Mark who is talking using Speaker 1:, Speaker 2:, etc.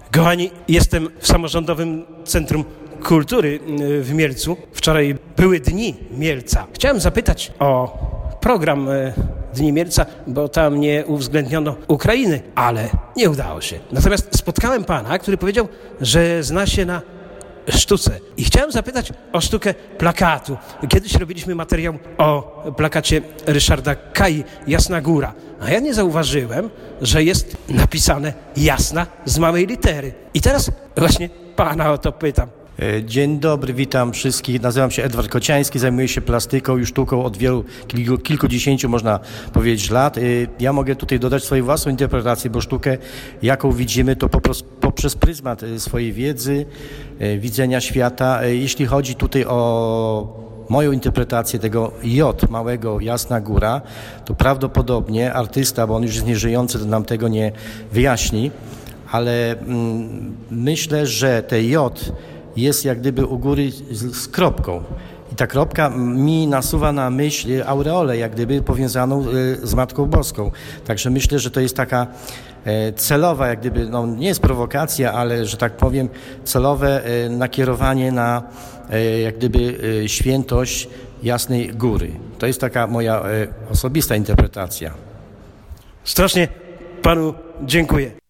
Speaker 1: Kochani, jestem w Samorządowym Centrum Kultury w Mielcu. Wczoraj były Dni Mielca. Chciałem zapytać o program Dni Mielca, bo tam nie uwzględniono Ukrainy, ale nie udało się. Natomiast spotkałem pana, który powiedział, że zna się na sztuce. I chciałem zapytać o sztukę plakatu. Kiedyś robiliśmy materiał o plakacie Ryszarda Kai, Jasna Góra. A ja nie zauważyłem, że jest napisane Jasna z małej litery. I teraz właśnie pana o to pytam.
Speaker 2: Dzień dobry, witam wszystkich. Nazywam się Edward Kociański, zajmuję się plastyką i sztuką od kilkudziesięciu, można powiedzieć, lat. Ja mogę tutaj dodać swoją własną interpretację, bo sztukę, jaką widzimy, to poprzez pryzmat swojej wiedzy, widzenia świata. Jeśli chodzi tutaj o moją interpretację tego J małego Jasna Góra, to prawdopodobnie artysta, bo on już jest nieżyjący, to nam tego nie wyjaśni, ale myślę, że te J jest jak gdyby u góry z kropką. I ta kropka mi nasuwa na myśl aureolę, jak gdyby powiązaną z Matką Boską. Także myślę, że to jest taka celowa, jak gdyby, no nie jest prowokacja, ale, że tak powiem, celowe nakierowanie na jak gdyby świętość Jasnej Góry. To jest taka moja osobista interpretacja.
Speaker 1: Strasznie panu dziękuję.